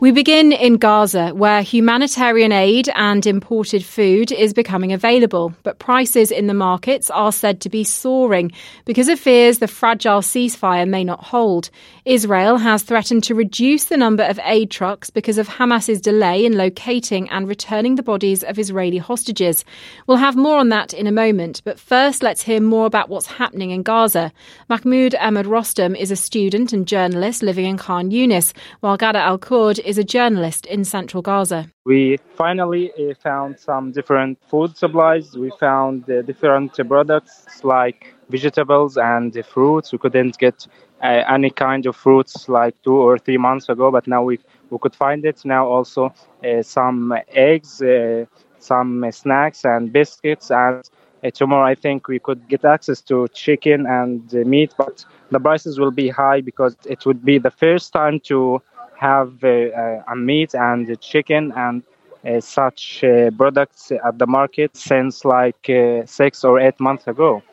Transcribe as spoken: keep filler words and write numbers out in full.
We begin in Gaza, where humanitarian aid and imported food is becoming available, but prices in the markets are said to be soaring because of fears the fragile ceasefire may not hold. Israel has threatened to reduce the number of aid trucks because of Hamas's delay in locating and returning the bodies of Israeli hostages. We'll have more on that in a moment, but first let's hear more about what's happening in Gaza. Mahmoud Ahmed Rostam is a student and journalist living in Khan Yunis, while Ghada Al-Kurd is a journalist in central Gaza. We finally uh, found some different food supplies. We found uh, different uh, products like vegetables and uh, fruits. We couldn't get uh, any kind of fruits like two or three months ago, but now we, we could find it. Now also uh, some eggs, uh, some uh, snacks and biscuits. And uh, tomorrow I think we could get access to chicken and uh, meat, but the prices will be high because it would be the first time to have uh, uh, a meat and a chicken and uh, such uh, products at the market since like uh, six or eight months ago.